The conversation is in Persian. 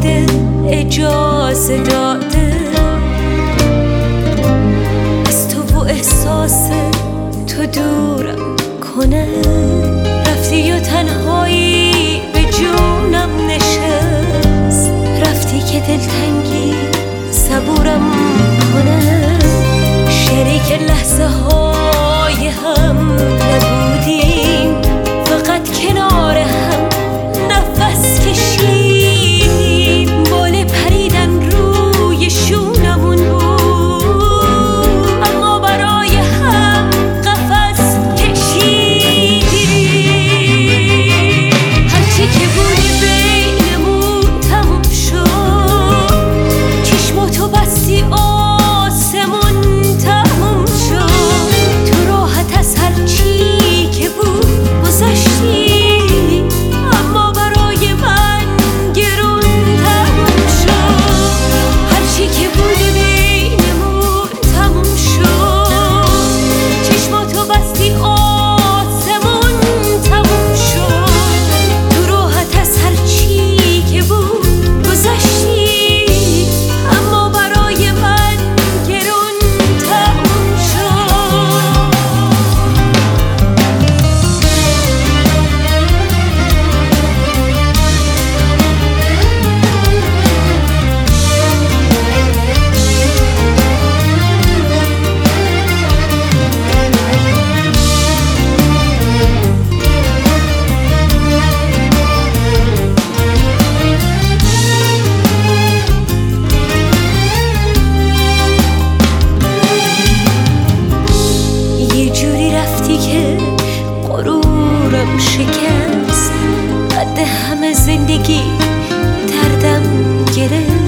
بوده اجازه داده از تو و احساس تو دورم کنه. رفتی و تنهایی به جونم نشست، رفتی که دلتنگی صبورم کنه. شریک لحظه های هم نبودیم، فقط کنار هم نفس کشیدیم. باله پریدن روی شونمون بود، اما برای هم قفس کشیدیم. هرچی که بودی بینمون تموم شد، چشماتو بستی آسمون تموم شد. تو راحت از هرچی که بود گذشتی، اما برای من گرون تموم شد. هرچی که بودی بینمون تموم شد، چشماتو بستی آسمون تموم شد. تو راحت از هرچی که بود گذشتی، اما برای من گرون تموم شد. یه جوری رفتی که غرورم شکست، قد همه زندگی دردم گرفت.